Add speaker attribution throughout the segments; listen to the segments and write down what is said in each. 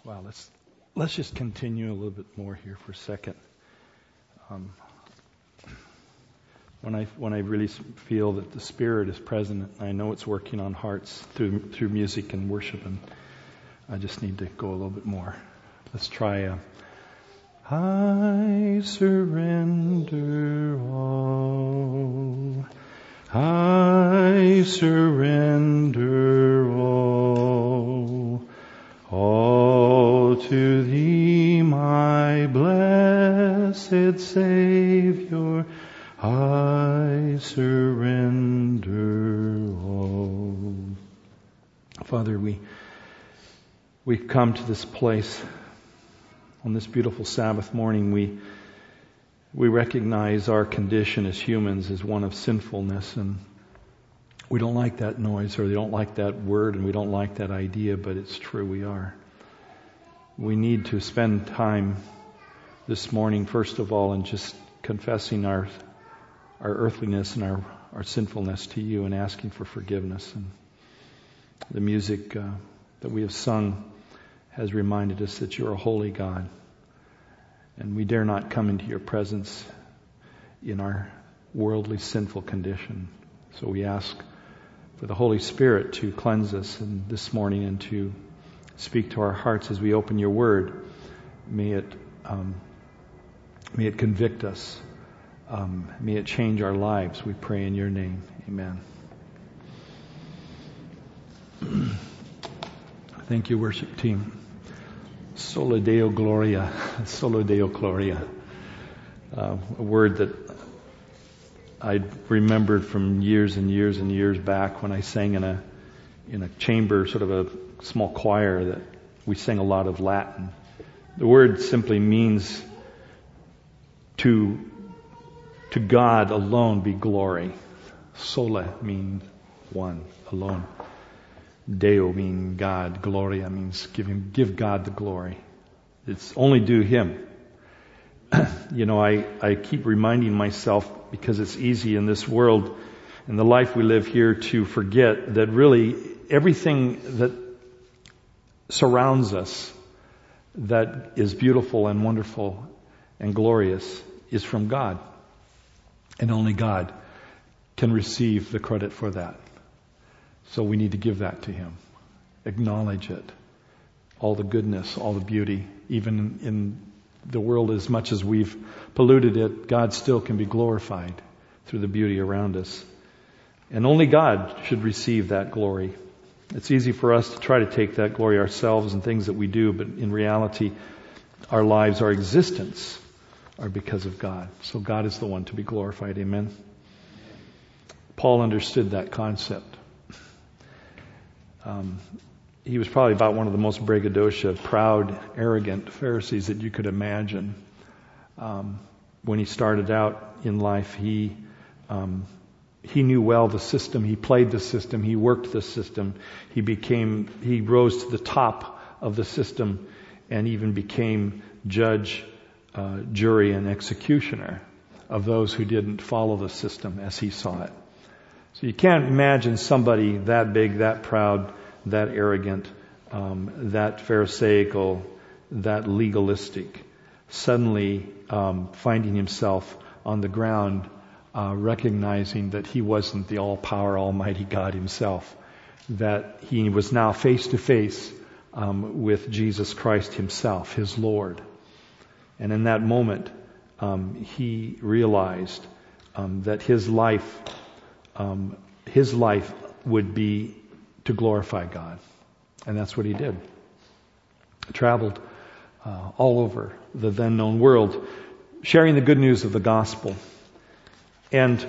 Speaker 1: Wow, let's just continue a little bit more here for a second. When I really feel that the Spirit is present, I know it's working on hearts through music and worship, and I just need to go a little bit more. Let's try. I surrender all. I surrender all. All to Thee, my blessed Savior, I surrender all. Father, we've come to this place on this beautiful Sabbath morning. We recognize our condition as humans as one of sinfulness, and we don't like that noise, or we don't like that word, and we don't like that idea, but it's true, we are. We need to spend time this morning, first of all, in just confessing our earthliness and our sinfulness to You and asking for forgiveness. And the music that we have sung has reminded us that You're a holy God, and we dare not come into Your presence in our worldly, sinful condition. So we ask for the Holy Spirit to cleanse us this morning and to speak to our hearts as we open Your Word. May it convict us. May it change our lives. We pray in Your name. Amen. Thank you, worship team. Solo Deo Gloria. Solo Deo Gloria. A word that I remembered from years and years and years back when I sang in a chamber, sort of a small choir, that we sang a lot of Latin. The word simply means to God alone be glory. Sola means one, alone. Deo means God. Gloria means give God the glory. It's only due Him. I keep reminding myself, because it's easy in this world, in the life we live here, to forget that really everything that surrounds us that is beautiful and wonderful and glorious is from God. And only God can receive the credit for that. So we need to give that to Him. Acknowledge it. All the goodness, all the beauty, even in the world, as much as we've polluted it, God still can be glorified through the beauty around us. And only God should receive that glory. It's easy for us to try to take that glory ourselves and things that we do, but in reality, our lives, our existence are because of God. So God is the one to be glorified. Amen. Paul understood that concept. He was probably about one of the most braggadocio, proud, arrogant Pharisees that you could imagine. When he started out in life, he knew well the system. He played the system. He worked the system. He rose to the top of the system and even became judge, jury, and executioner of those who didn't follow the system as he saw it. So you can't imagine somebody that big, that proud, that arrogant, that pharisaical, that legalistic, suddenly finding himself on the ground, recognizing that he wasn't the all-power, almighty God Himself, that he was now face to face with Jesus Christ Himself, his Lord. And in that moment, he realized that his life would be to glorify God. And that's what he did. Traveled all over the then known world, sharing the good news of the gospel. And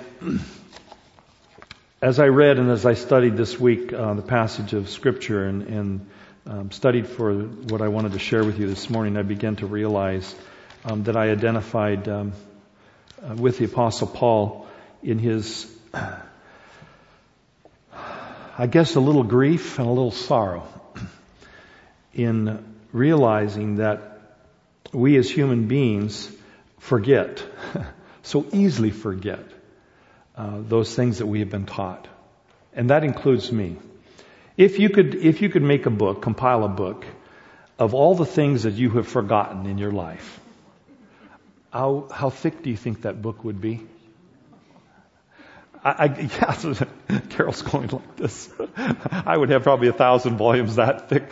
Speaker 1: as I read and as I studied this week the passage of Scripture and studied for what I wanted to share with you this morning, I began to realize that I identified with the Apostle Paul in his, I guess, a little grief and a little sorrow in realizing that we as human beings forget, so easily forget, those things that we have been taught. And that includes me. If you could make a book, compile a book of all the things that you have forgotten in your life, how thick do you think that book would be? Carol's going like this. I would have probably 1,000 volumes that thick.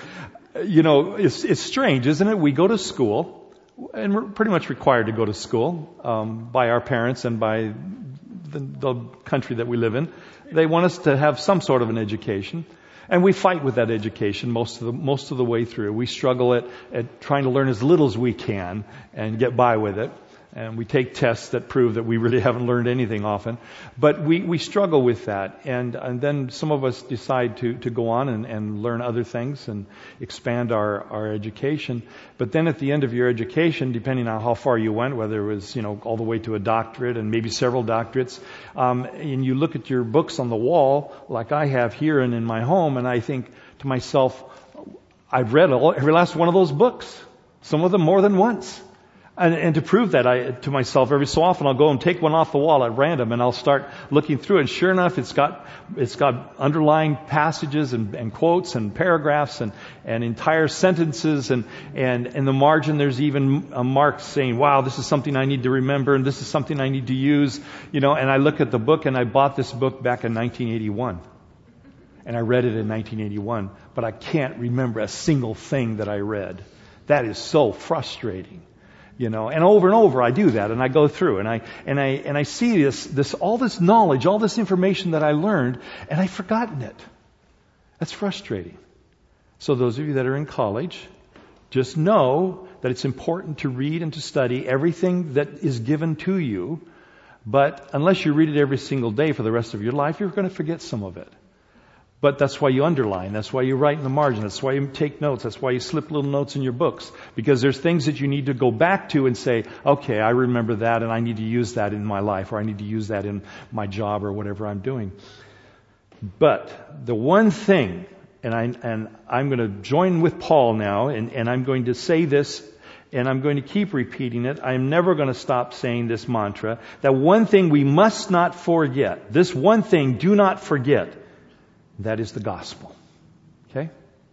Speaker 1: It's strange, isn't it? We go to school, and we're pretty much required to go to school by our parents and by the country that we live in. They want us to have some sort of an education. And we fight with that education most of the way through. We struggle at trying to learn as little as we can and get by with it. And we take tests that prove that we really haven't learned anything often. But we struggle with that. And then some of us decide to go on and learn other things and expand our education. But then at the end of your education, depending on how far you went, whether it was, all the way to a doctorate and maybe several doctorates, and you look at your books on the wall, like I have here and in my home, and I think to myself, I've read every last one of those books. Some of them more than once. And to prove that to myself, every so often I'll go and take one off the wall at random and I'll start looking through it. And sure enough, it's got underlying passages and quotes and paragraphs and entire sentences. And in the margin, there's even a mark saying, wow, this is something I need to remember and this is something I need to use. And I look at the book, and I bought this book back in 1981. And I read it in 1981. But I can't remember a single thing that I read. That is so frustrating. And over I do that, and I go through, and I see this all this knowledge, all this information that I learned, and I've forgotten it. That's frustrating. So those of you that are in college, just know that it's important to read and to study everything that is given to you, but unless you read it every single day for the rest of your life, you're going to forget some of it. But that's why you underline. That's why you write in the margin. That's why you take notes. That's why you slip little notes in your books. Because there's things that you need to go back to and say, okay, I remember that and I need to use that in my life, or I need to use that in my job or whatever I'm doing. But the one thing, and I'm going to join with Paul now, and I'm going to say this, and I'm going to keep repeating it. I'm never going to stop saying this mantra. That one thing we must not forget. This one thing, do not forget. That is the gospel. Okay?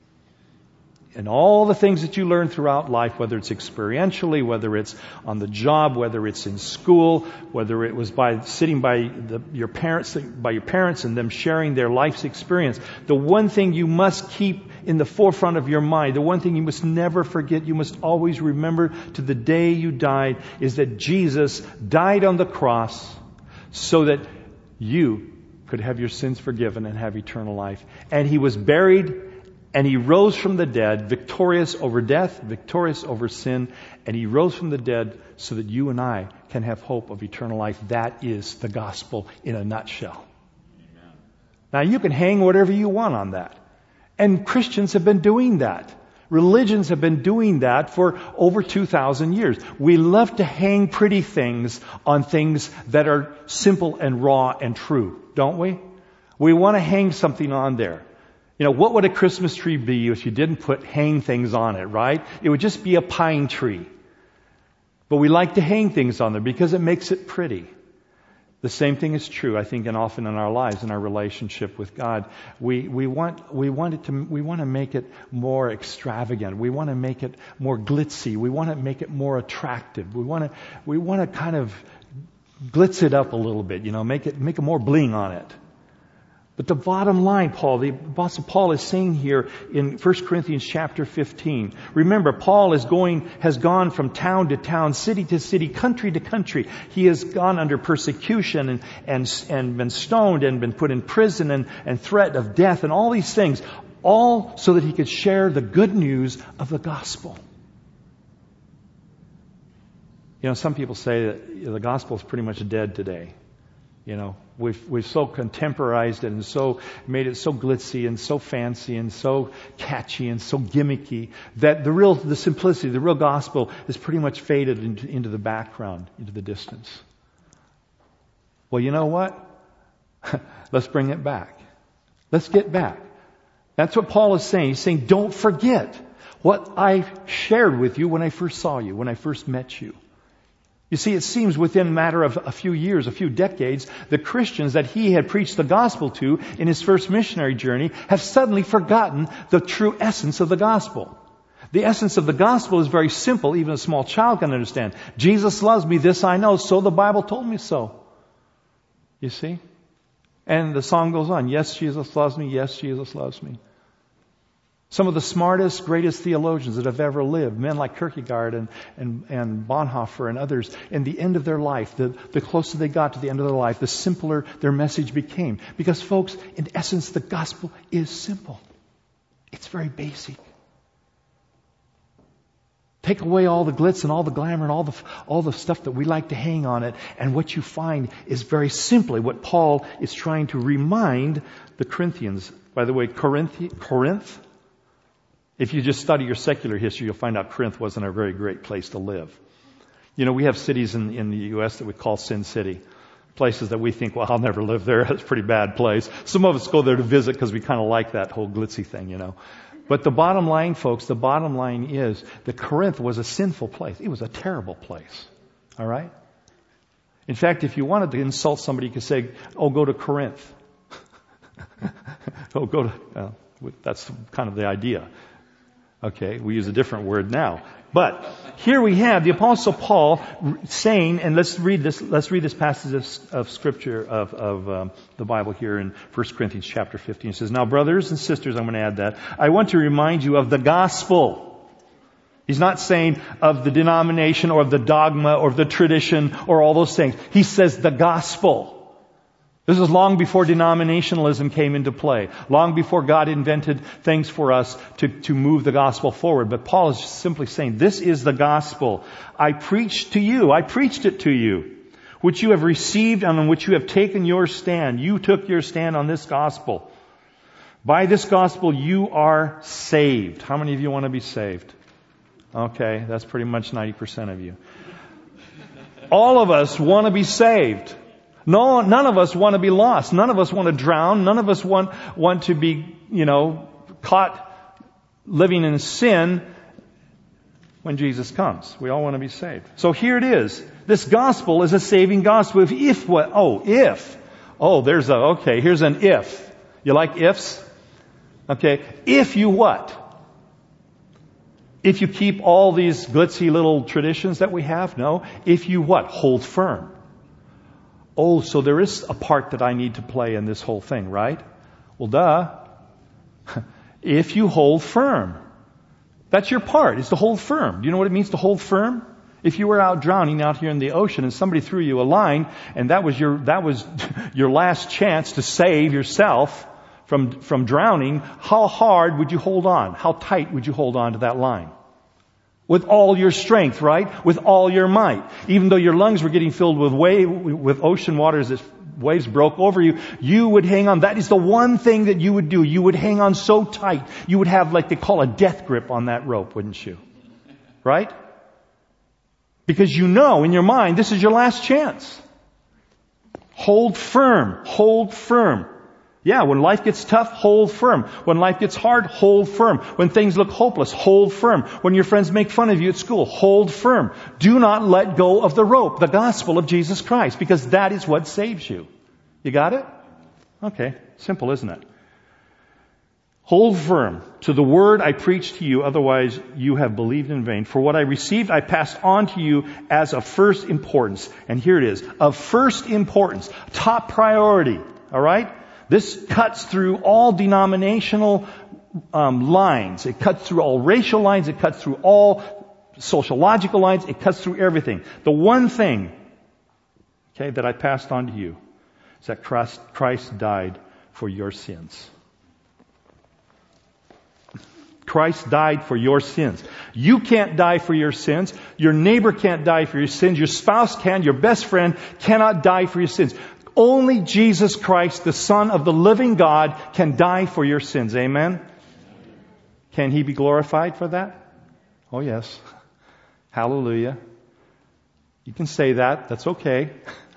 Speaker 1: And all the things that you learn throughout life, whether it's experientially, whether it's on the job, whether it's in school, whether it was by sitting by your parents and them sharing their life's experience, the one thing you must keep in the forefront of your mind, the one thing you must never forget, you must always remember to the day you died, is that Jesus died on the cross so that you could have your sins forgiven and have eternal life. And He was buried, and He rose from the dead, victorious over death, victorious over sin, and He rose from the dead so that you and I can have hope of eternal life. That is the gospel in a nutshell. Amen. Now you can hang whatever you want on that. And Christians have been doing that. Religions have been doing that for over 2,000 years. We love to hang pretty things on things that are simple and raw and true, don't we? We want to hang something on there. What would a Christmas tree be if you didn't hang things on it, right? It would just be a pine tree. But we like to hang things on there because it makes it pretty. The same thing is true, I think, and often in our lives, in our relationship with God. We want to make it more extravagant. We want to make it more glitzy. We want to make it more attractive. We want to kind of glitz it up a little bit, make it more bling on it. But the bottom line, the Apostle Paul is saying here in 1 Corinthians chapter 15. Remember, Paul has gone from town to town, city to city, country to country. He has gone under persecution and been stoned and been put in prison and threat of death and all these things. All so that he could share the good news of the gospel. Some people say that the gospel is pretty much dead today. We've so contemporized it and so made it so glitzy and so fancy and so catchy and so gimmicky that the simplicity, the real gospel is pretty much faded into the background, into the distance. Well, you know what? Let's bring it back. Let's get back. That's what Paul is saying. He's saying, don't forget what I shared with you when I first saw you, when I first met you. You see, it seems within a matter of a few years, a few decades, the Christians that he had preached the gospel to in his first missionary journey have suddenly forgotten the true essence of the gospel. The essence of the gospel is very simple. Even a small child can understand. Jesus loves me, this I know, so the Bible told me so. You see? And the song goes on. Yes, Jesus loves me. Yes, Jesus loves me. Some of the smartest, greatest theologians that have ever lived, men like Kierkegaard and Bonhoeffer and others, in the end of their life, the closer they got to the end of their life, the simpler their message became. Because folks, in essence, the gospel is simple. It's very basic. Take away all the glitz and all the glamour and all the stuff that we like to hang on it, and what you find is very simply what Paul is trying to remind the Corinthians. By the way, Corinth, if you just study your secular history, you'll find out Corinth wasn't a very great place to live. You know, we have cities in the U.S. that we call Sin City. Places that we think, well, I'll never live there. It's a pretty bad place. Some of us go there to visit because we kind of like that whole glitzy thing, you know. But the bottom line, folks, the bottom line is that Corinth was a sinful place. It was a terrible place. All right? In fact, if you wanted to insult somebody, you could say, oh, go to Corinth. Oh, go to... that's kind of the idea. Okay, we use a different word now. But here we have the Apostle Paul saying, and let's read this passage of Scripture of the Bible here in 1 Corinthians chapter 15. It says, now brothers and sisters, I'm going to add that, I want to remind you of the gospel. He's not saying of the denomination or of the dogma or of the tradition or all those things. He says the gospel. This is long before denominationalism came into play. Long before God invented things for us to move the gospel forward. But Paul is simply saying, this is the gospel. I preached it to you, which you have received and on which you have taken your stand. You took your stand on this gospel. By this gospel you are saved. How many of you want to be saved? Okay, that's pretty much 90% of you. All of us want to be saved. No, none of us want to be lost. None of us want to drown. None of us want to be, caught living in sin when Jesus comes. We all want to be saved. So here it is. This gospel is a saving gospel. If what? Oh, if. Oh, here's an if. You like ifs? Okay. If you what? If you keep all these glitzy little traditions that we have? No. If you what? Hold firm. Oh, so there is a part that I need to play in this whole thing, right? Well, duh. If you hold firm. That's your part, is to hold firm. Do you know what it means to hold firm? If you were out drowning out here in the ocean and somebody threw you a line and that was your last chance to save yourself from drowning, how hard would you hold on? How tight would you hold on to that line? With all your strength, right? With all your might. Even though your lungs were getting filled with ocean waters as waves broke over you, you would hang on. That is the one thing that you would do. You would hang on so tight. You would have like they call a death grip on that rope, wouldn't you? Right? Because you know in your mind this is your last chance. Hold firm. Hold firm. Yeah, when life gets tough, hold firm. When life gets hard, hold firm. When things look hopeless, hold firm. When your friends make fun of you at school, hold firm. Do not let go of the rope, the gospel of Jesus Christ, because that is what saves you. You got it? Okay, simple, isn't it? Hold firm to the word I preached to you, otherwise you have believed in vain. For what I received, I passed on to you as of first importance. And here it is, of first importance, top priority, all right? This cuts through all denominational lines. It cuts through all racial lines. It cuts through all sociological lines. It cuts through everything. The one thing, that I passed on to you is that Christ died for your sins. Christ died for your sins. You can't die for your sins. Your neighbor can't die for your sins. Your spouse can. Your best friend cannot die for your sins. Only Jesus Christ, the Son of the living God, can die for your sins. Amen? Can He be glorified for that? Oh, yes. Hallelujah. You can say that. That's okay.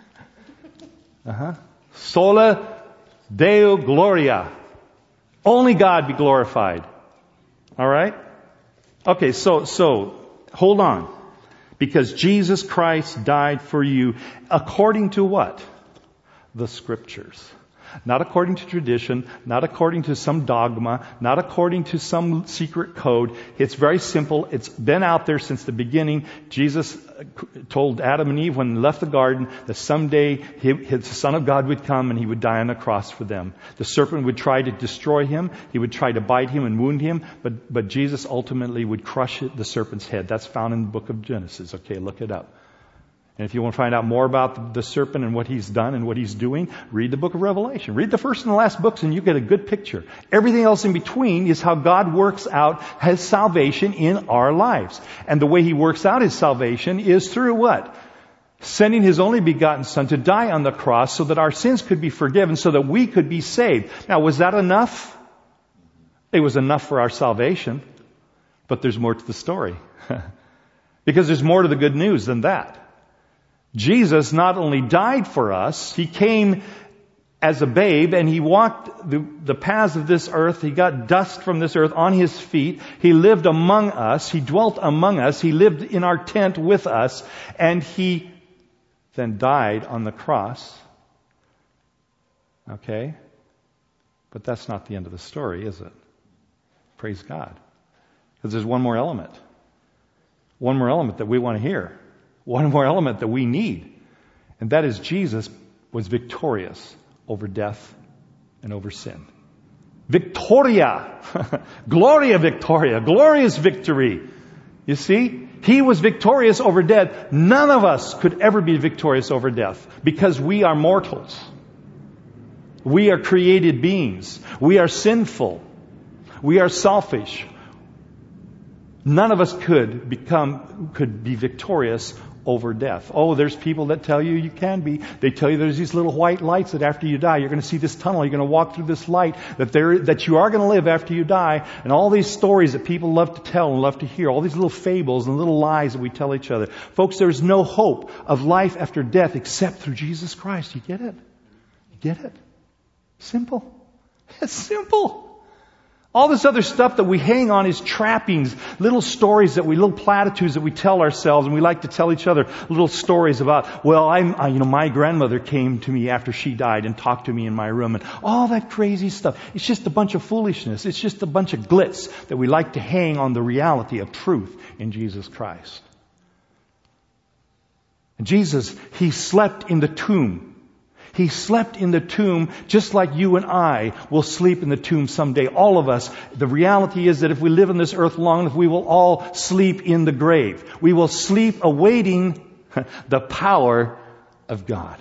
Speaker 1: Sola Deo Gloria. Only God be glorified. All right? Okay, so hold on. Because Jesus Christ died for you according to what? The Scriptures. Not according to tradition, not according to some dogma, not according to some secret code. It's very simple. It's been out there since the beginning. Jesus told Adam and Eve when they left the garden that someday the Son of God would come and He would die on the cross for them. The serpent would try to destroy him. He would try to bite him and wound him, but Jesus ultimately would crush the serpent's head. That's found in the book of Genesis. Okay, look it up. And if you want to find out more about the serpent and what he's done and what he's doing, read the book of Revelation. Read the first and the last books and you get a good picture. Everything else in between is how God works out His salvation in our lives. And the way He works out His salvation is through what? Sending His only begotten Son to die on the cross so that our sins could be forgiven, so that we could be saved. Now, was that enough? It was enough for our salvation. But there's more to the story. Because there's more to the good news than that. Jesus not only died for us, He came as a babe and He walked the paths of this earth. He got dust from this earth on His feet. He lived among us. He dwelt among us. He lived in our tent with us. And He then died on the cross. Okay? But that's not the end of the story, is it? Praise God. Because there's one more element. One more element that we want to hear. One more element that we need. And that is Jesus was victorious over death and over sin. Victoria! Gloria Victoria! Glorious victory! You see? He was victorious over death. None of us could ever be victorious over death because we are mortals. We are created beings. We are sinful. We are selfish. None of us could be victorious over death. Oh, there's people that tell you can be. They tell you there's these little white lights that after you die, you're going to see this tunnel, you're going to walk through this light, that you are going to live after you die. And all these stories that people love to tell and love to hear, all these little fables and little lies that we tell each other. Folks, there's no hope of life after death except through Jesus Christ. You get it? You get it? Simple. It's simple. All this other stuff that we hang on is trappings, little stories little platitudes that we tell ourselves, and we like to tell each other little stories about, well, my grandmother came to me after she died and talked to me in my room, and all that crazy stuff. It's just a bunch of foolishness. It's just a bunch of glitz that we like to hang on the reality of truth in Jesus Christ. And Jesus, He slept in the tomb. He slept in the tomb just like you and I will sleep in the tomb someday. All of us. The reality is that if we live on this earth long enough, we will all sleep in the grave. We will sleep awaiting the power of God.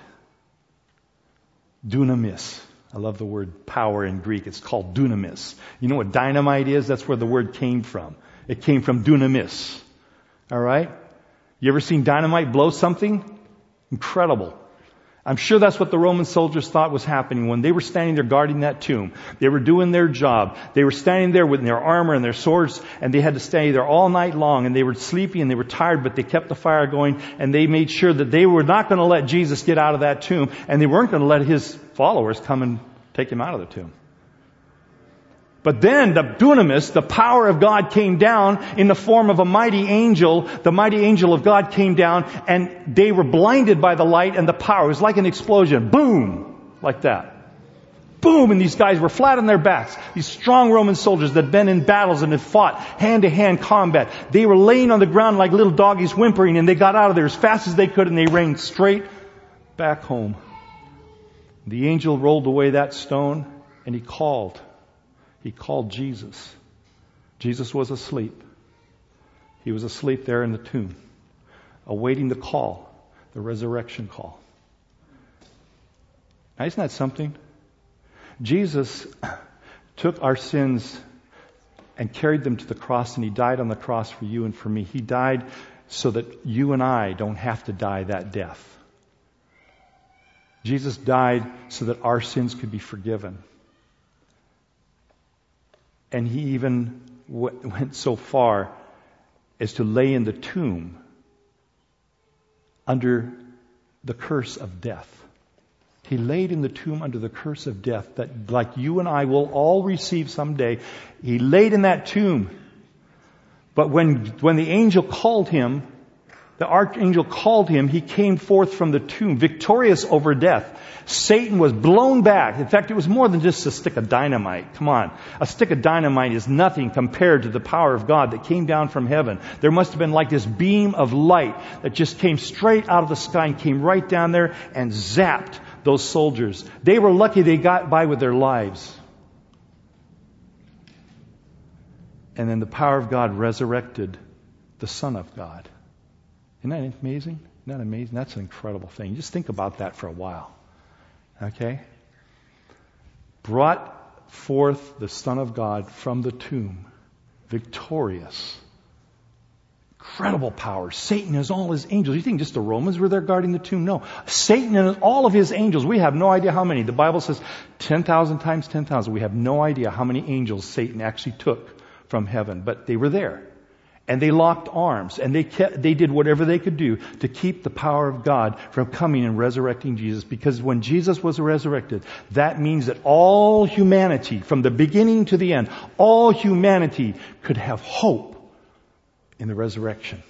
Speaker 1: Dunamis. I love the word power in Greek. It's called dunamis. You know what dynamite is? That's where the word came from. It came from dunamis. All right? You ever seen dynamite blow something? Incredible. I'm sure that's what the Roman soldiers thought was happening when they were standing there guarding that tomb. They were doing their job. They were standing there with their armor and their swords, and they had to stay there all night long, and they were sleepy and they were tired, but they kept the fire going, and they made sure that they were not going to let Jesus get out of that tomb, and they weren't going to let His followers come and take Him out of the tomb. But then the dunamis, the power of God, came down in the form of a mighty angel. The mighty angel of God came down, and they were blinded by the light and the power. It was like an explosion. Boom! Like that. Boom! And these guys were flat on their backs. These strong Roman soldiers that had been in battles and had fought hand-to-hand combat. They were laying on the ground like little doggies whimpering, and they got out of there as fast as they could, and they ran straight back home. The angel rolled away that stone, and he called. He called Jesus. Jesus was asleep. He was asleep there in the tomb, awaiting the call, the resurrection call. Now, isn't that something? Jesus took our sins and carried them to the cross, and He died on the cross for you and for me. He died so that you and I don't have to die that death. Jesus died so that our sins could be forgiven. And He even went so far as to lay in the tomb under the curse of death. He laid in the tomb under the curse of death that, like you and I will all receive someday. He laid in that tomb. But when the angel called Him, the archangel called him, he came forth from the tomb, victorious over death. Satan was blown back. In fact, it was more than just a stick of dynamite. Come on. A stick of dynamite is nothing compared to the power of God that came down from heaven. There must have been like this beam of light that just came straight out of the sky and came right down there and zapped those soldiers. They were lucky they got by with their lives. And then the power of God resurrected the Son of God. Isn't that amazing? Isn't that amazing? That's an incredible thing. Just think about that for a while. Okay? Brought forth the Son of God from the tomb, victorious. Incredible power. Satan has all his angels. You think just the Romans were there guarding the tomb? No. Satan and all of his angels. We have no idea how many. The Bible says 10,000 times 10,000. We have no idea how many angels Satan actually took from heaven. But they were there. And they locked arms. And they did whatever they could do to keep the power of God from coming and resurrecting Jesus. Because when Jesus was resurrected, that means that all humanity, from the beginning to the end, all humanity could have hope in the resurrection.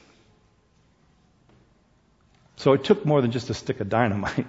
Speaker 1: So it took more than just a stick of dynamite.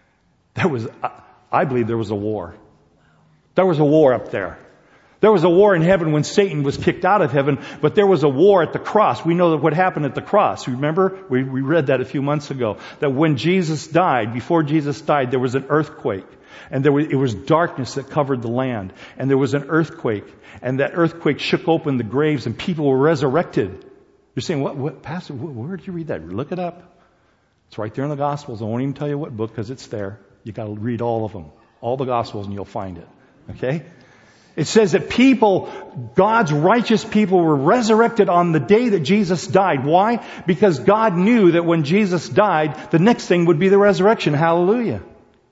Speaker 1: I believe there was a war. There was a war up there. There was a war in heaven when Satan was kicked out of heaven, but there was a war at the cross. We know that what happened at the cross. Remember? We read that a few months ago. That when Jesus died, before Jesus died, there was an earthquake. And it was darkness that covered the land. And there was an earthquake. And that earthquake shook open the graves and people were resurrected. You're saying, what Pastor, where did you read that? Look it up. It's right there in the Gospels. I won't even tell you what book because it's there. You got to read all of them. All the Gospels and you'll find it. Okay? It says that God's righteous people were resurrected on the day that Jesus died. Why? Because God knew that when Jesus died, the next thing would be the resurrection. Hallelujah.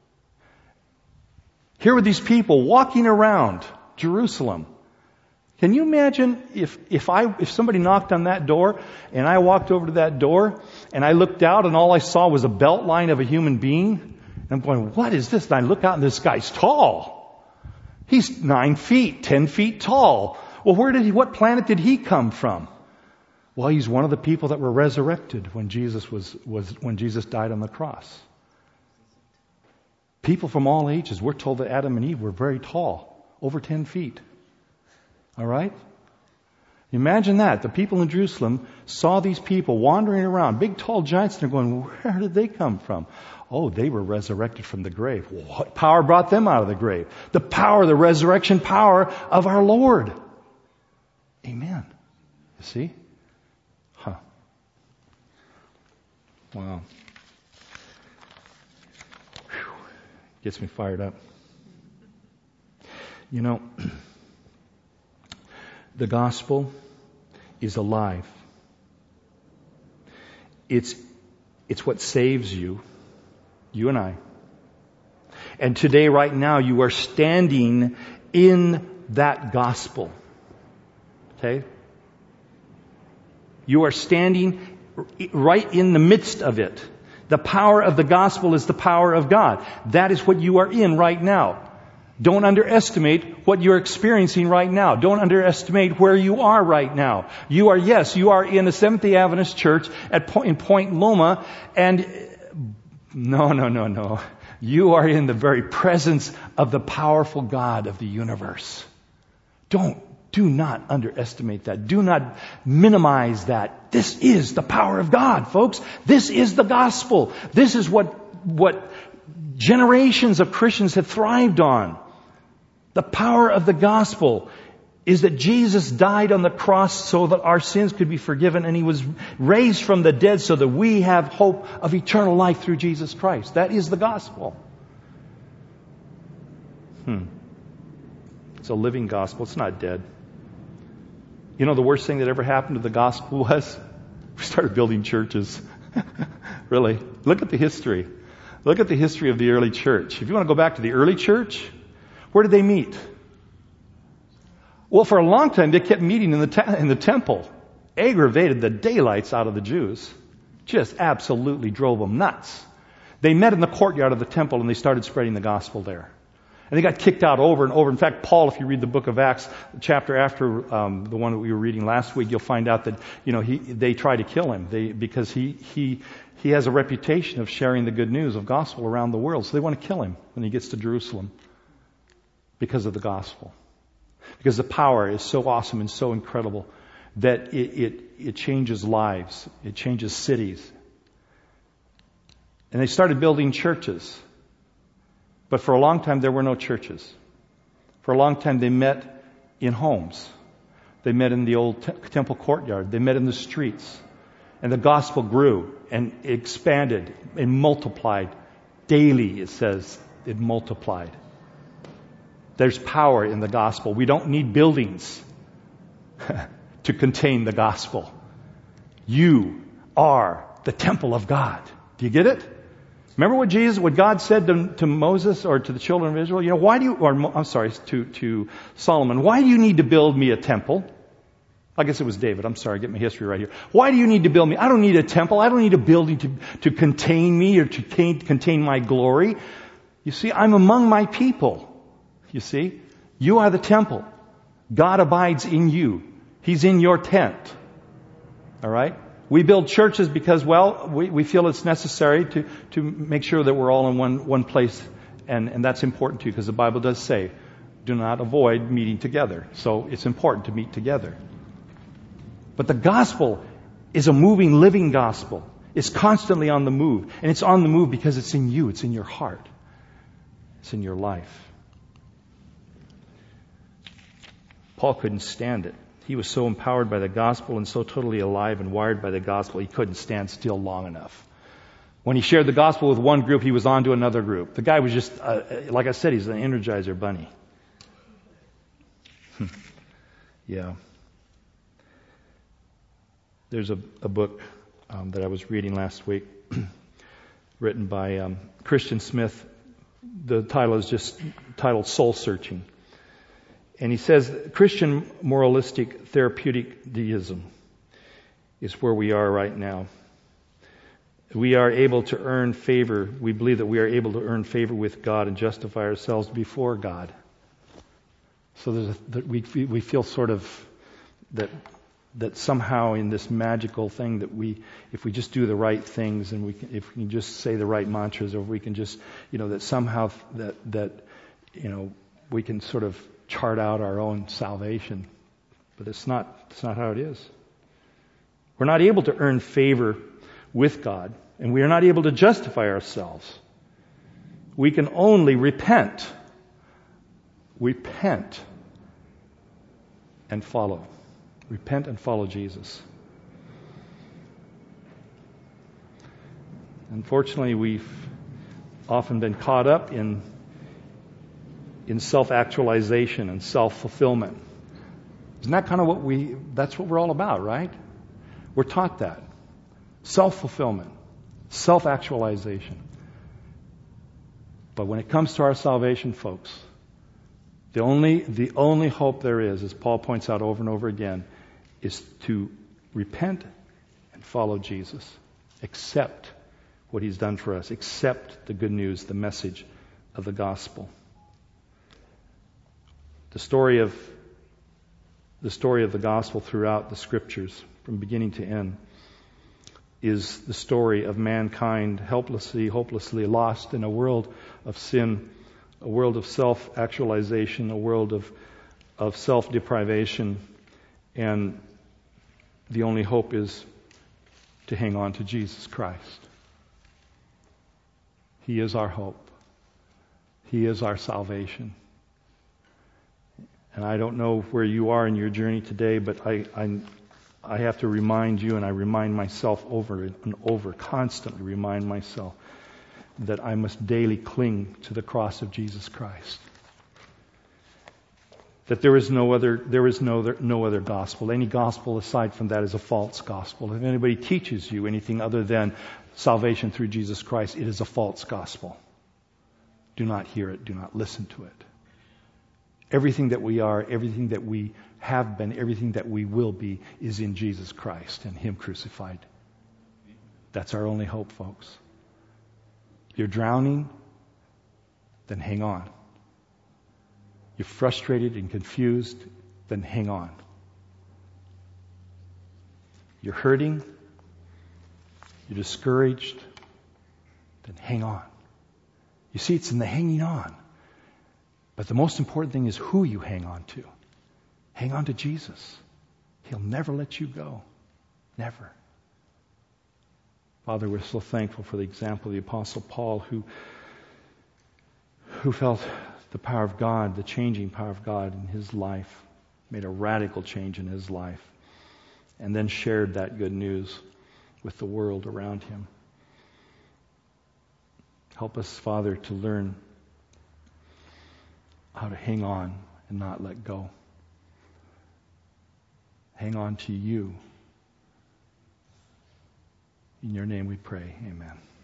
Speaker 1: Here were these people walking around Jerusalem. Can you imagine if somebody knocked on that door and I walked over to that door and I looked out and all I saw was a belt line of a human being? And I'm going, what is this? And I look out and this guy's tall. He's 9 feet, 10 feet tall. Well, what planet did he come from? Well, he's one of the people that were resurrected when Jesus when Jesus died on the cross. People from all ages. We're told that Adam and Eve were very tall, over 10 feet. All right? Imagine that. The people in Jerusalem saw these people wandering around, big tall giants, and they're going, where did they come from? Oh, they were resurrected from the grave. What power brought them out of the grave? The power, the resurrection power of our Lord. Amen. You see? Huh. Wow. Whew. Gets me fired up. You know, the gospel is alive. It's what saves you. You and I. And today, right now, you are standing in that gospel. Okay? You are standing right in the midst of it. The power of the gospel is the power of God. That is what you are in right now. Don't underestimate what you're experiencing right now. Don't underestimate where you are right now. You are in a Seventh-day Adventist church in Point Loma, and no. You are in the very presence of the powerful God of the universe. Do not underestimate that. Do not minimize that. This is the power of God, folks. This is the gospel. This is what generations of Christians have thrived on. The power of the gospel is that Jesus died on the cross so that our sins could be forgiven, and He was raised from the dead so that we have hope of eternal life through Jesus Christ. That is the gospel. It's a living gospel. It's not dead. You know the worst thing that ever happened to the gospel was? We started building churches. Really. Look at the history. Look at the history of the early church. If you want to go back to the early church, where did they meet? Well, for a long time, they kept meeting in the temple. Aggravated the daylights out of the Jews. Just absolutely drove them nuts. They met in the courtyard of the temple and they started spreading the gospel there. And they got kicked out over and over. In fact, Paul, if you read the book of Acts, the chapter after the one that we were reading last week, you'll find out that, they tried to kill him because he has a reputation of sharing the good news of gospel around the world. So they want to kill him when he gets to Jerusalem because of the gospel. Because the power is so awesome and so incredible that it changes lives. It changes cities. And they started building churches. But for a long time, there were no churches. For a long time, they met in homes. They met in the old temple courtyard. They met in the streets. And the gospel grew and expanded and multiplied. Daily, it says, it multiplied. There's power in the gospel. We don't need buildings to contain the gospel. You are the temple of God. Do you get it? Remember what God said to Moses or to the children of Israel? To Solomon, why do you need to build me a temple? I guess it was David. I'm sorry, I get my history right here. Why do you need to build me? I don't need a temple. I don't need a building to contain me or to contain my glory. You see, I'm among my people. You see, you are the temple. God abides in you. He's in your tent. All right? We build churches because, we feel it's necessary to make sure that we're all in one place. And that's important too, because the Bible does say, do not avoid meeting together. So it's important to meet together. But the gospel is a moving, living gospel. It's constantly on the move. And it's on the move because it's in you. It's in your heart. It's in your life. Paul couldn't stand it. He was so empowered by the gospel and so totally alive and wired by the gospel, he couldn't stand still long enough. When he shared the gospel with one group, he was on to another group. The guy was just, like I said, he's an Energizer bunny. Yeah. There's a book that I was reading last week, written by Christian Smith. The title is just titled Soul Searching. And he says, Christian moralistic therapeutic deism is where we are right now. We are able to earn favor. We believe that we are able to earn favor with God and justify ourselves before God. So we feel sort of that somehow in this magical thing that if we just do the right things and if we can just say the right mantras, or if we can just, that somehow that we can sort of chart out our own salvation. But it's not how it is. We're not able to earn favor with God, and we are not able to justify ourselves. We can only repent and follow. Repent and follow Jesus. Unfortunately, we've often been caught up in self-actualization and self-fulfillment. Isn't that kind of that's what we're all about, right? We're taught that. Self-fulfillment, self-actualization. But when it comes to our salvation, folks, the only hope there is, as Paul points out over and over again, is to repent and follow Jesus. Accept what He's done for us. Accept the good news, the message of the gospel. The story of the gospel throughout the scriptures, from beginning to end, is the story of mankind hopelessly lost in a world of sin, a world of self-actualization, a world of self-deprivation, and the only hope is to hang on to Jesus Christ. He is our hope. He is our salvation. And I don't know where you are in your journey today, but I have to remind you, and I remind myself over and over, constantly remind myself that I must daily cling to the cross of Jesus Christ. That there is no other gospel. Any gospel aside from that is a false gospel. If anybody teaches you anything other than salvation through Jesus Christ, it is a false gospel. Do not hear it. Do not listen to it. Everything that we are, everything that we have been, everything that we will be is in Jesus Christ and Him crucified. That's our only hope, folks. If you're drowning, then hang on. you're frustrated and confused, then hang on. You're hurting, you're discouraged, then hang on. You see, it's in the hanging on. But the most important thing is who you hang on to. Hang on to Jesus. He'll never let you go. Never. Father, we're so thankful for the example of the Apostle Paul who felt the power of God, the changing power of God in his life, made a radical change in his life, and then shared that good news with the world around him. Help us, Father, to learn how to hang on and not let go. Hang on to you. In your name we pray. Amen.